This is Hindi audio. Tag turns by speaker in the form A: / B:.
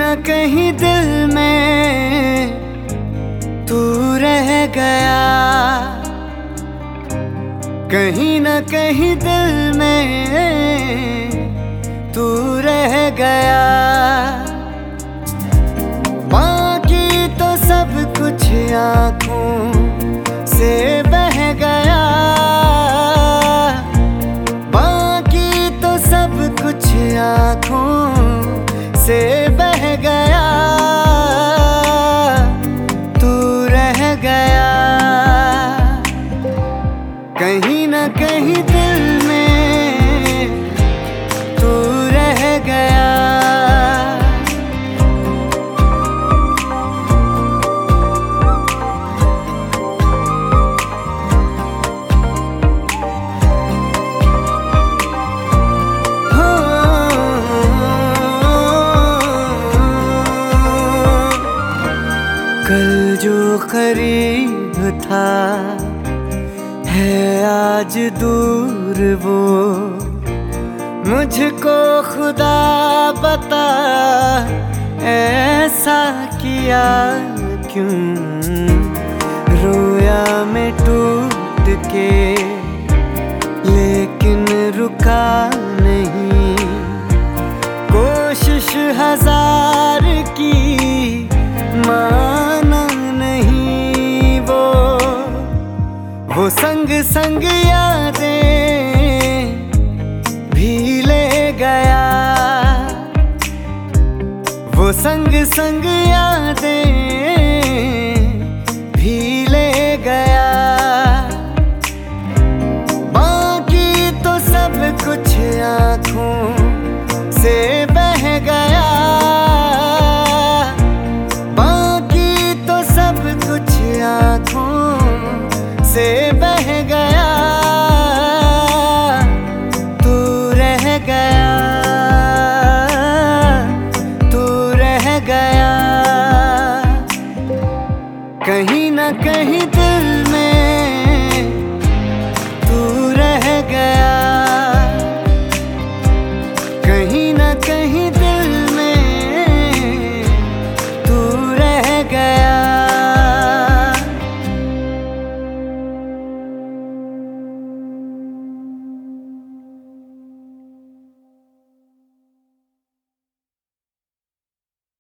A: न कहीं दिल में तू रह गया, कहीं न कहीं दिल में तू रह गया। बाकी तो सब कुछ आँखों से बह गया, बाकी तो सब कुछ आँखों से बह गया। तू रह गया कहीं न कहीं दिल में, तू रह गया। कल जो करीब था है आज दूर वो, मुझको खुदा बता ऐसा किया क्यों। रोया मैं टूट के लेकिन रुका नहीं, कोशिश हजार की माना नहीं। वो संग संग यादें भी ले गया, वो संग संग यादें भी ले गया। बाकी तो सब कुछ आँखों से बह गया, बाकी तो सब कुछ आँखों से बह गया। तू रह गया, तू रह गया कहीं न कहीं दिल